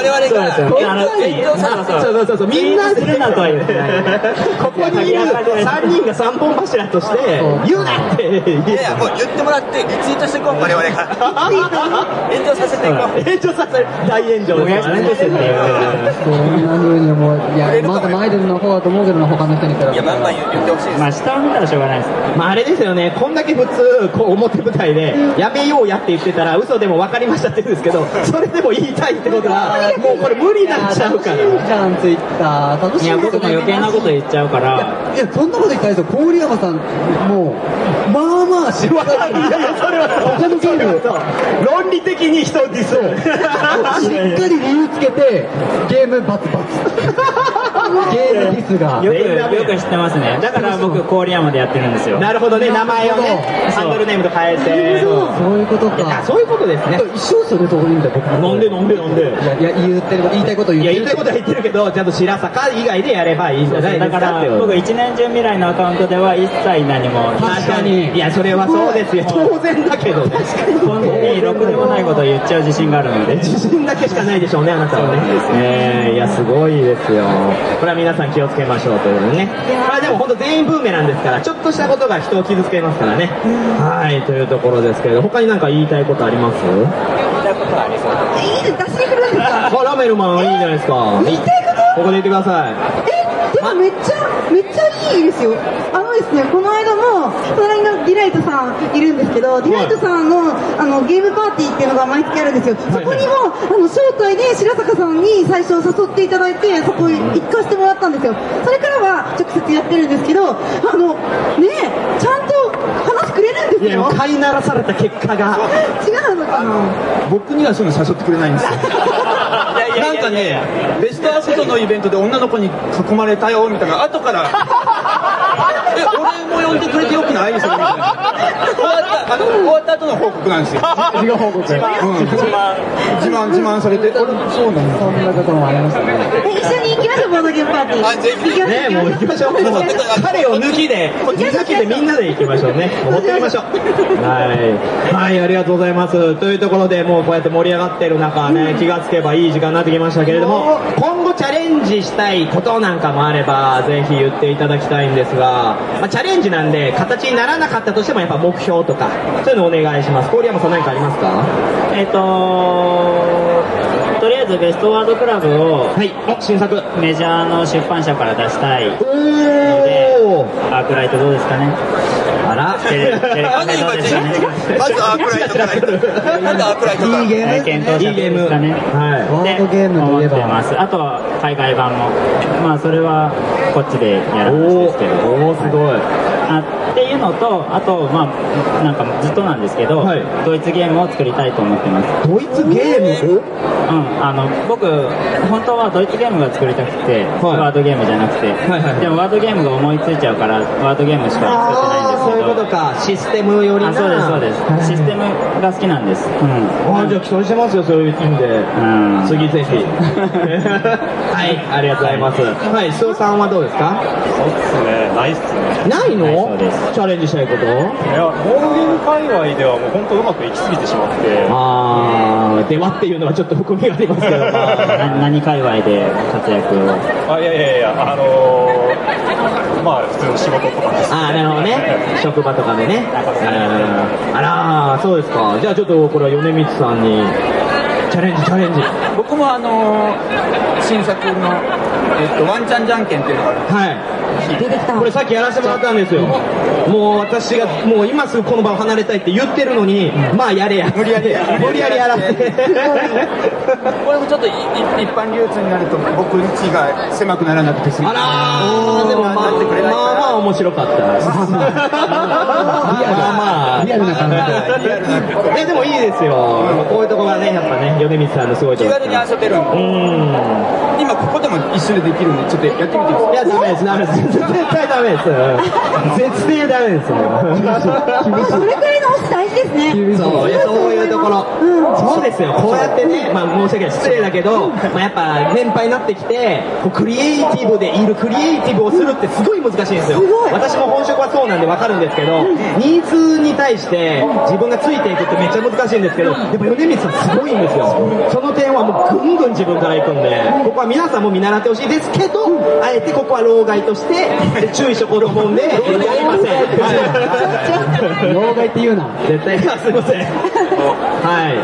我々がそうですよ。あの、そうそうそうそう、みんなするなとは言ってない。ここにいるさんにんがさんぼん柱として、言うなって。 いやいや、もう言ってもらって、リツイートしていこう、我々が。炎上させていこう。 炎上させる。大炎上ですからね。 そんな風に思う。いや、まだマイルの方だと思うけどな、他の人に比べて。 いや、まんまん言ってほしいです。 まあ、下を見たらしょうがないです。 まあ、あれですよね、こんだけ普通、こう、表舞台で、やめようやって言ってたら、嘘でも分かりましたって言うんですけど、それでも言いたいってことは、もうこれ無理になっちゃうから。 楽しいじゃん、ツイッター。楽しいいや、僕も余計なこと言っちゃうから。 いや、そんなこと言ったらですよ、郡山さん、もう、まあまあ、知らない。 いやいや、それは他のゲーム論理的に人をディスる。 しっかり理由つけて、ゲームバツバツ。ゲームディスが。 よく、よく知ってますね。だから僕、郡山でやってるんですよ。 なるほどね、名前をね、ハンドルネームと変えて。 そういうことか。 そういうことですね。 一緒ですよね、そういう意味で僕。 なんでなんでなんで。 いや、言ってる、言いたいこと言ってる。 いや、言いたいことは言ってるけど、ちゃんと白坂以外でやればいいんじゃないですか。 だから、僕、一年中未来のアカウントでは一切何も。 確かに。いや、それはそうですよ。当然だけど。 本当に、ろくでもないことを言っちゃう自信があるので。 自信だけしかないでしょうね、あなたはね。えー、いや、すごいですよ。これは皆さん気をつけましょうというね。これでも本当全員ブーメランですから、ちょっとしたことが人を傷つけますからね。はい、というところですけれど、他に何か言いたいことあります？ 言いたいことありそう。いいです、出してくるんですか？ あ、ラメルマンいいじゃないですか。 言いたいこと？ ここで言ってください。 え、でもめっちゃ、めっちゃいいですよ。あのですね、この間も、隣のディライトさんいるんですけど、ディライトさんの、あの、ゲームパーティーっていうのが毎月あるんですよ。そこにも、あの、招待で白坂さんに最初誘っていただいて、そこ行かせてもらったんですよ。それからは直接やってるんですけど、あの、ねえ、ちゃんと話してくれるんですよ。 いや、飼いならされた結果が。 違うのかな？ 僕にはそういうの誘ってくれないんですよ。なんかね、ベストアウトのイベントで女の子に囲まれたよみたいな、後からえ、俺も呼んでくれてよくないですよみたいな。終わったあの終わった後の報告なんですよ。 自我報告。 自慢自慢自慢されて、俺そうなんだ。 そんなこともありましたね。 一緒に行きましょう、ボードゲームパーティー。 あ、ぜひね、もう行きましょう。彼を抜きで、抜きでみんなで行きましょうね。持ってきましょう。はい。はい、ありがとうございます。というところで、もうこうやって盛り上がってる中ね、気がつけばいい時間になってきましたけれども、今後チャレンジしたいことなんかもあれば、ぜひ言っていただきたいんですが、まあ、チャレンジなんで、形にならなかったとしても、やっぱ目標とか、そういうのお願いします。郡山さん何かありますか？ えっと、とりあえずベストワードクラブを、 はい、お、新作。 メジャーの出版社から出したいので、 おー。 アークライトどうですかね？ あら、 テレテレカメどうですかね？ まずアークライトからなんでアークライトからいいゲームえー検討者どうですかね？ はい。 ワードゲームといえば思ってます。あとは海外版も、まあそれはこっちでやる話ですけど、 おー、すごい。 あっていうのと、あとまあなんかずっとなんですけど、 はいドイツゲームを作りたいと思ってます。 ドイツゲームをうん、あの僕本当はドイツゲームが作りたくて、 はいワードゲームじゃなくて、 はいはいでもワードゲームが思いついちゃうからワードゲームしか作ってないんですけど。 そういうことか。システムよりな。 あ、そうですそうです。システムが好きなんです。うん。 あ、じゃあ期待してますよ、そういう意味で。 うん次ぜひ。はい、ありがとうございます。はい、須尾さんはどうですか？ そうっすね、ないっすね。 ないの？ はいそうですチャレンジしたいこと？ いや、ボードゲーム界隈ではもう本当うまくいきすぎてしまって、 あー、ではっていうのはちょっと含みがありますけど。 な何界隈で活躍を。 あ、いやいやいや、あのー、まあ普通の仕事とかですね。 あー、なるほどね。職場とかでね。うんあらー、そうですか。じゃあちょっとこれは米光さんにチャレンジチャレンジ。 僕もあのー、新作の、えっと、ワンチャンじゃんけんっていうのがある。 はい。 出てきた。 これさっきやらせてもらったんですよ。もう私がもう今すぐこの場を離れたいって言ってるのに、まあやれや。無理やり。無理やりやらせて。 これもちょっといい一般流通になると僕の地が狭くならなくて済む。 あらー、でもまあ、まあまあ面白かったです。まあまあ、 リアルな感じで。 リアルな。 え、でもいいですよ。こういうところがね、やっぱね、米光さんのすごいところ。 気軽に遊べるんで。 うん。 今ここでも一緒でできるんで、ちょっとやってみてください。 いや、ダメです、ダメです。絶対ダメです。絶対ダメですよ。 それくらいの推し大事ですね。 そう、いやそういうところ。そうですよ。こうやってね、まあ申し訳ない、失礼だけど、まあやっぱ年配になってきて、こうクリエイティブでいる、クリエイティブをするってすごい難しいんですよ。私も本職はそうなんでわかるんですけど、ニーズに対して自分がついていくってめっちゃ難しいんですけど、やっぱ米光さんすごいんですよ。その点はもうぐんぐんん自分から行くんで、ここは皆さんも見習ってほしいですけど、あえてここは老害として注意しとこうと思うんで、やりません。 老害って言うな。 絶対、すいません。はい。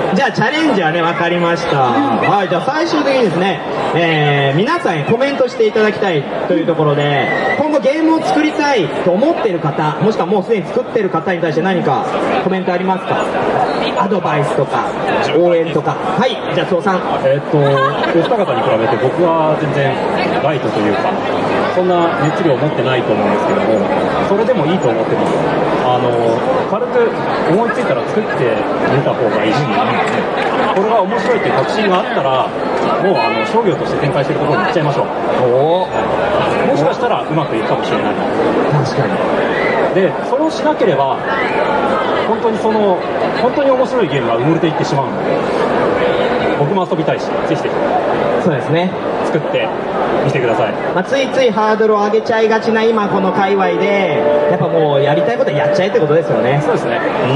じゃあ、チャレンジはね、わかりました。はい。じゃあ、最終的にですね、えー、皆さんにコメントしていただきたいというところで、今後ゲームを作りたいと思っている方、もしくはもうすでに作っている方に対して何かコメントありますか？アドバイスとか、応援とか。はい。じゃあ、つおさん。 えーっと、お二方に比べて僕は全然ライトというか、そんな熱量を持ってないと思うんですけども、それでもいいと思ってます。あの、軽く思いついたら作ってみた方がいいし、これが面白いという確信があったら、もうあの商業として展開しているところに行っちゃいましょう。おもしかしたらうまくいくかもしれない。 確かに。 で、それをしなければ、本当にその、本当に面白いゲームが埋もれていってしまうので、僕も遊びたいし、ぜひぜひ。 そうですね。 作ってみてください。 まあ、ついついハードルを上げちゃいがちな今この界隈で、やっぱもうやりたいことはやっちゃえってことですよね。 そうですね。 うん、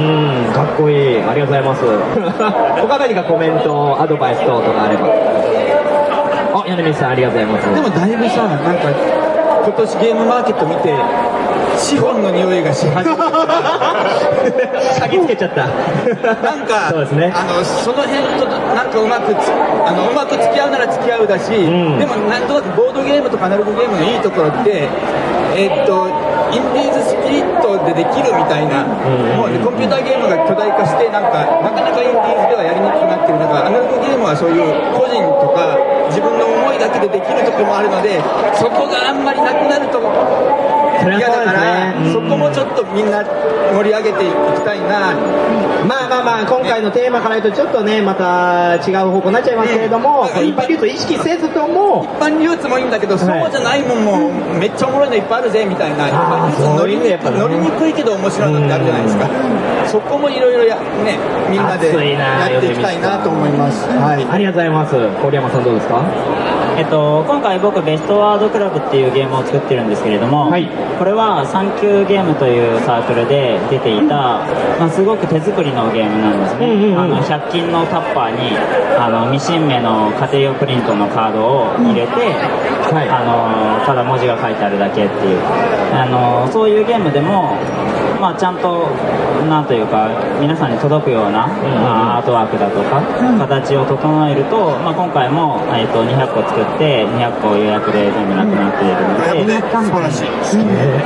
かっこいい。ありがとうございます。他何かコメント、アドバイス等とかあれば。あ、米光さんありがとうございます。 でもだいぶさ、なんか今年ゲームマーケット見て資本の匂いがし始めた。 嗅ぎつけちゃった。 なんか、 そうですね。 あの、その辺となんかうまくつ、あの、うまく付き合うなら付き合うだし、うん、でもなんとなくボードゲームとかアナログゲームのいいところって、えー、っと、インディーズスピリットでできるみたいな、うん、もう、ね、コンピューターゲームが巨大化して、なんか、なかなかインディーズではやりにくくなってる中、アナログゲームはそういう個人とか、自分の思いだけでできるところもあるので、そこがあんまりなくなると嫌だから、そこもちょっとみんな盛り上げていきたいな。 まあまあまあ、今回のテーマから言うとちょっとね、また違う方向になっちゃいますけれども、ね、一般流通意識せずとも、 一般流通もいいんだけど、そうじゃないもんも、めっちゃおもろいのいっぱいあるぜみたいな、一般流通乗りに、ね、乗りにくいけど面白いのってあるじゃないですか。そこもいろいろや、ね、みんなでやっていきたいなと思います。 はい。ありがとうございます。郡山さんどうですか？ えっと、今回僕ベストワードクラブっていうゲームを作ってるんですけれども、はい、これはサンキューゲームというサークルで出ていた、まあ、すごく手作りのゲームなんですね、うんうんうん、あのひゃく均のタッパーにあのミシン目の家庭用プリントのカードを入れて、うんはい、あのただ文字が書いてあるだけっていうあのそういうゲームでも、まあ、ちゃんとなんというか皆さんに届くような、うんうん、アートワークだとか、うん、形を整えると、まあ、今回も、えっと、にひゃくこ作ってにひゃくこ予約で全部なくなっているので、 うん、素晴らしい、 うん、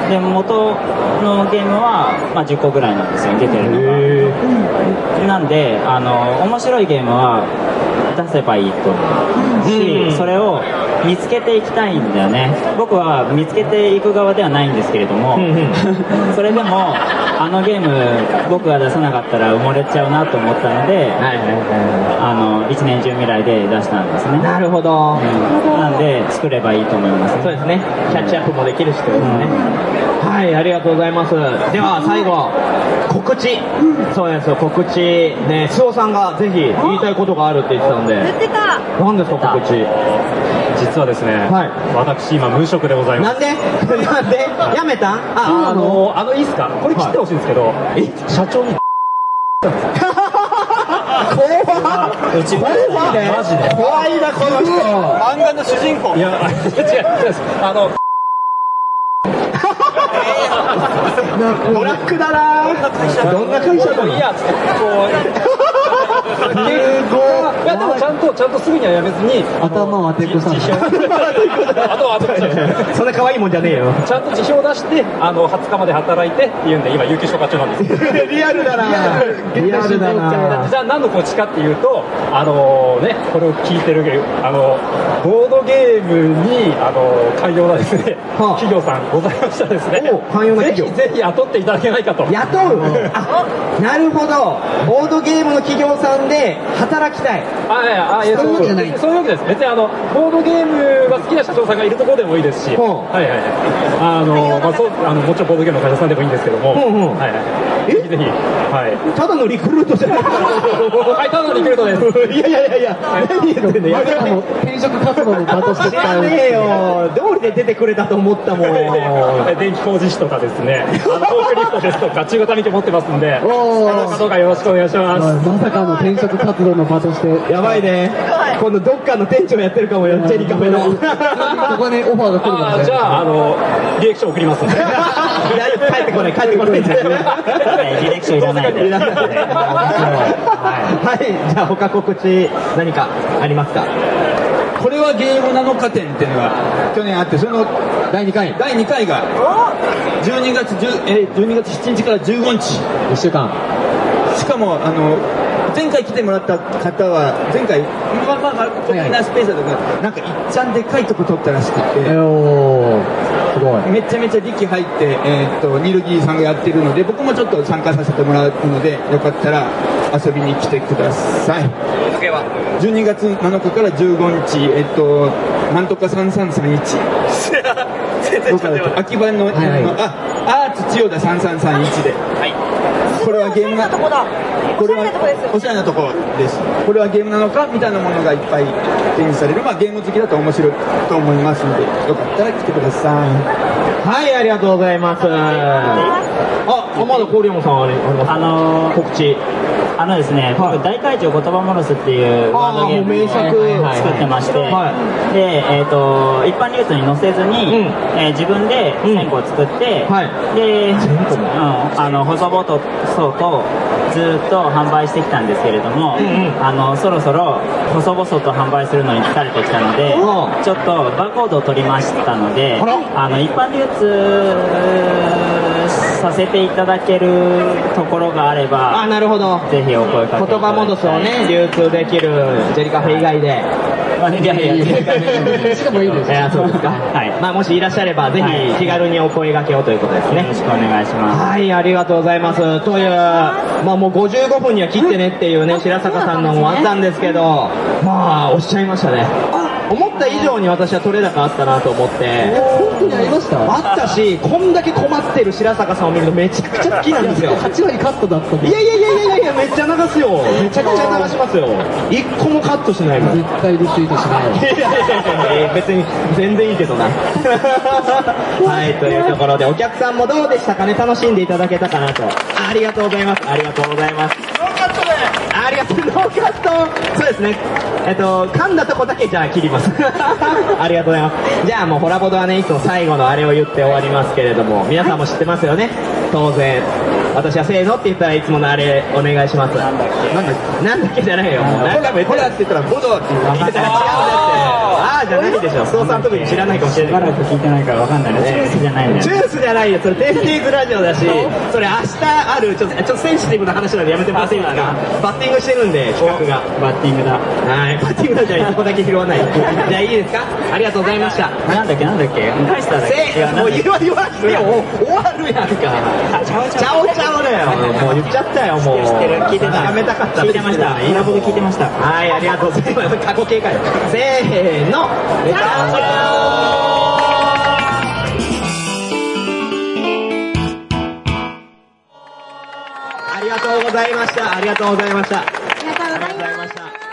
で元のゲームは、まあ、じゅっこぐらいなんですよ出てるのが。なんであの面白いゲームは出せばいいと思うし、うん、それを見つけていきたいんだよね。僕は見つけていく側ではないんですけれども、うん、それでもあのゲーム僕が出さなかったら埋もれちゃうなと思ったので、はいはいはい、あの一年中未来で出したんですね。 なるほど、 うん、なんで作ればいいと思います、ね、 そうですね。キャッチアップもできるしということですね、うん、はい、ありがとうございます。では最後告知、うん、そうですよ、告知ね、須尾さんがぜひ言いたいことがあるって言ってたんで。 言ってた。 何ですか告知？ 実はですね、はい、私今無職でございます。 なんでなんでやめた？ あ、あのあのいいっすか、これ切ってほしいんですけど、はい、え社長に怖っ、うちマジでマジで怖いなこの人。 漫画の主人公。 いや違う違う、あのブラックだな。どんな会社だろう。いや、こういやでもちゃんとちゃんとすぐにはやめずに頭を当てこさない。 頭を当てこさない。 そんな可愛いもんじゃねえよ。 ちゃんと辞表を出してあのはつかまで働いてっていうんで今有給消化中なんです。 リアルだな。リアルだな。 じゃあ何のコーチかっていうと、あのねこれを聞いてるあのボードゲームにあの寛容なですね、はあ、企業さんございましたですね。 寛容な企業。 ぜひぜひ雇っていただけないかと。 雇う。あ、なるほど。ボードゲームの企業さんで働きたい。 あ、いや、あ、いや、そういうわけじゃない。そういうわけです。別にあのボードゲームが好きな社長さんがいるところでもいいですし、はいはいはい。あのまあそうあのもちろんボードゲームの会社さんでもいいんですけども、はいはい。ぜひぜひ、はい。 ただのリクルートじゃない。 はい、ただのリクルートです。 いやいやいやいや、何言ってんの。やめて。 転職活動の場として使う。知らねえよ。道理で出てくれたと思ったもん。 電気工事士とかですね、あのフォークリフトですとか中型免許持ってますんで、どうかよろしくお願いします。 まさかの転職活動の場としてやばいね。 今度どっかの店長やってるかもよ、ジェリカフェの。 そこにオファーが来るかもしれない。 じゃあ、あの、履歴書送りますんで。 帰ってこない、帰ってこない。 履歴書いらないで。 はい、じゃあ他告知何かありますか？ これはゲームなのか展っていうのが去年あって、そのだいにかいだいにかいがじゅうにがつじゅう、えー、じゅうにがつしちにちからじゅうごにち、 いっしゅうかん。 しかもあの前回来てもらった方は前回まあまあまあこんなスペースだとかなんかいっちゃんでかいとこ撮ったらしくて、 おー、すごい。 めちゃめちゃ力入って、えー、っとニルギーさんがやってるので、僕もちょっと参加させてもらうので、よかったら遊びに来てください。じゅうにがつなのかからじゅうごにち、えっとなんとかさんさんさんいち秋葉の、はいはい、あアーツ千代田さんさんさんいちで、はい、これはゲームなこれはおしゃれなとこです。これはゲームなのかみたいなものがいっぱい展示される、まあ、ゲーム好きだと面白いと思いますので、よかったら来てください。 はい、ありがとうございます。あ、まだ郡山さんありますか？ あのー、 告知。 あのですね、はい、僕大会長言葉モロスっていうワードゲームを、ね、作ってまして、はい、で、えーと、一般流通に載せずに、うん、えー、自分でせんこ作って、うん、はい、で、うん、あの細々ととずっと販売してきたんですけれども、うんうん、あのそろそろ細々と販売するのに疲れてきたので、うん、ちょっとバーコードを取りましたので、あの一般流通させていただけるところがあれば、 あ、なるほど、 ぜひお声かけていただきたい。 言葉戻すをね、流通できるジェリカフェ以外で、まあ、いやいやいや、 しかもいいです。 いや、そうですか。はい。まあ、もしいらっしゃれば、ぜひ気軽にお声掛けをということですね。 よろしくお願いします。 はい、ありがとうございます。という、まあ、もうごじゅうごふんには切ってねっていうね、白坂さんのもあったんですけど、まあ、おっしゃいましたね。思った以上に私は取れ高あったなと思って。 本当にありました？ あったし、こんだけ困ってる白坂さんを見るとめちゃくちゃ好きなんですよ。 はちわりカットだったんで。 いやいやいやいやいや、めっちゃ流すよ。めちゃくちゃ流しますよ。一個もカットしないもん。 絶対リツイートしない。 いやいやいや、別に全然いいけどな。はい、というところでお客さんもどうでしたかね、楽しんでいただけたかなと。ありがとうございます。ありがとうございます。ノーカットでありがとう、ノーカット。そうですね。えっと、噛んだとこだけじゃあ切ります。ありがとうございます。じゃあもうホラボドはね、いつも最後のあれを言って終わりますけれども、皆さんも知ってますよね。当然。私はせーのって言ったらいつものあれお願いします。なんだっけなんだっけなんだっけじゃないよ。もう何回も言ってたって言ったらボドって言う。違うんだって。あーじゃないでしょ。そうさん特に知らないかもしれない。 しばらく聞いてないからわかんないね。ジュースじゃないんだよ。 ジュースじゃないよ。それテンティーズラジオだし、それ明日あるちょっとちょっとセンシティブな話なんでやめてもらっていいですか。バッティングしてるんで企画が。 バッティングだ。 はい、バッティングだじゃあそこだけ拾わない。じゃあいいですか。ありがとうございました。 なんだっけなんだっけ。返しただけ。 もう言わ言わしてよ。終わるやんか。ちゃおちゃおちゃおだよ。もう言っちゃったよ。もう。 知ってる聞いてた。 やめたかった。 聞いてました。いろいろ聞いてました。 はい、ありがとうございます。過去形かよ。せーの。レターありがとうございました。ありがとうございました。ありがとうございました。